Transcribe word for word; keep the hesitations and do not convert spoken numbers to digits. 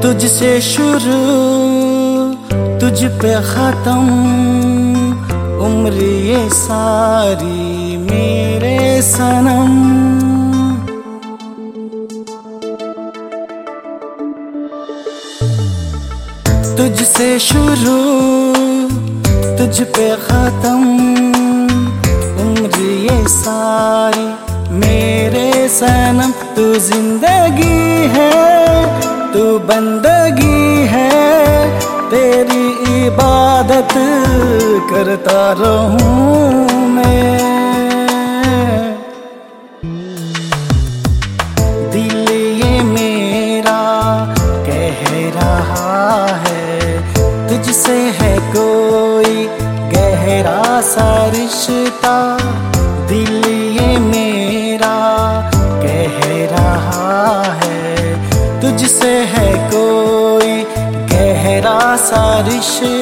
तुझसे शुरू तुझ पे खत्म, उम्र ये सारी मेरे सनम। तुझसे शुरू तुझ पे खत्म, उम्र ये सारी मेरे सनम। तू जिंदगी है, तू बंदगी है, तेरी इबादत करता रहूं मैं। दिल ये मेरा कह रहा है, तुझसे है कोई गहरा सा रिश्ता। दिल ये मेरा कह रहा है, तुझसे है कोई गहरा सा रिश्ता।